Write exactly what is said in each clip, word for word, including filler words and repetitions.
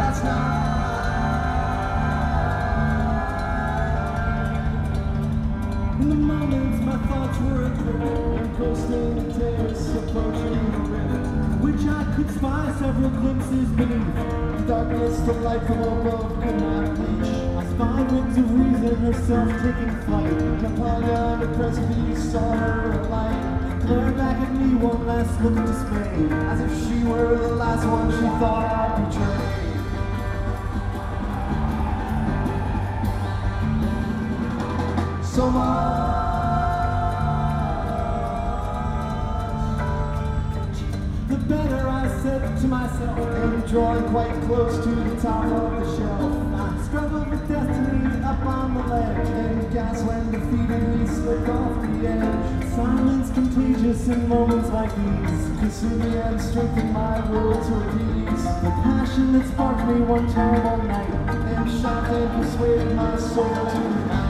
last night. In the moments my thoughts were adrift, coasting the terrace, approaching the rift, which I could spy several glimpses beneath. The darkness, the light from above could not reach. I spied wings of reason, herself taking flight. Upon yonder precipice, saw her alight. Glared back at me one last look of dismay, as if she were the last one she thought I'd betray. So much, the better, I said to myself, and drawing quite close to the top of the shelf, I struggled with destiny up on the ledge, and gas when defeated we slipped off the edge. Silence contagious in moments like these, consume me and strengthen my will to appease the passion that sparked me one terrible night, and shocked and persuaded my soul to unite.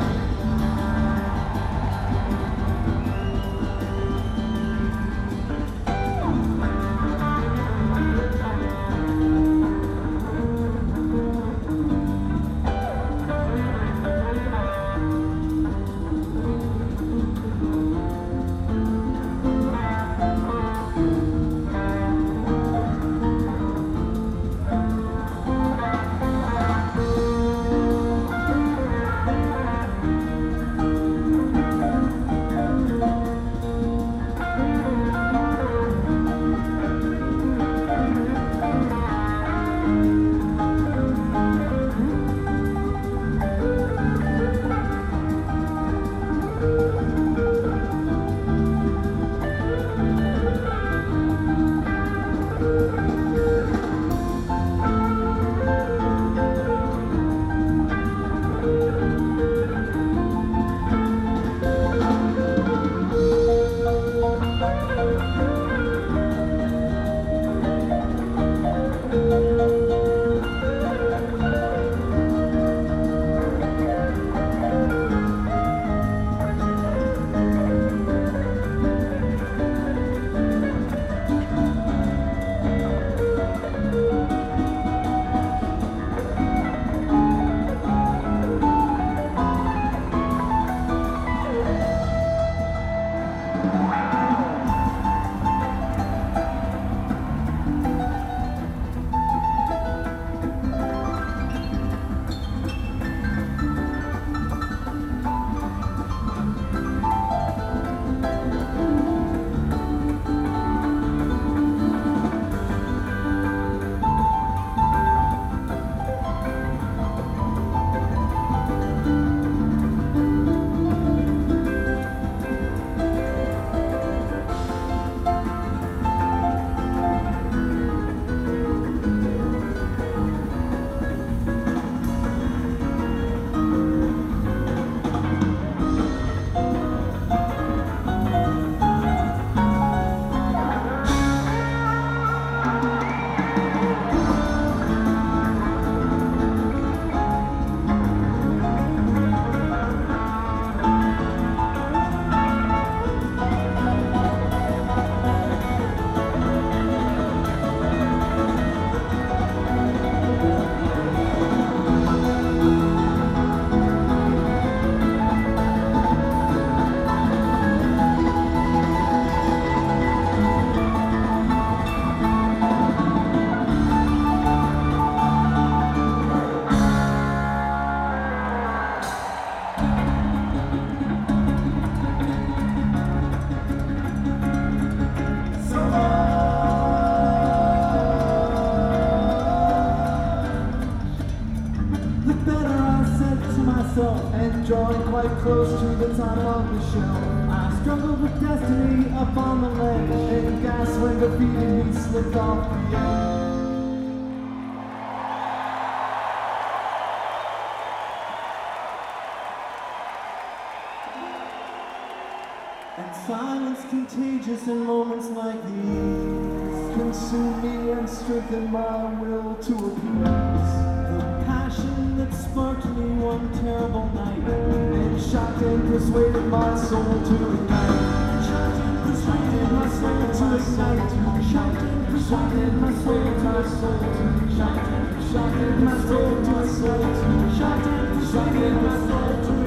And drawing quite close to the top of the shelf, I struggled with destiny up on the ledge, and gas when defeated me slipped off the edge. And silence contagious in moments like these, consume me and strengthen my will to appease the passion that sparked me one terrible night, and shocked and persuaded my soul to ignite. Shocked and persuaded my soul to ignite. Shocked and persuaded my soul to my soul to ignite. Shocked and soul to shut and persuaded my soul to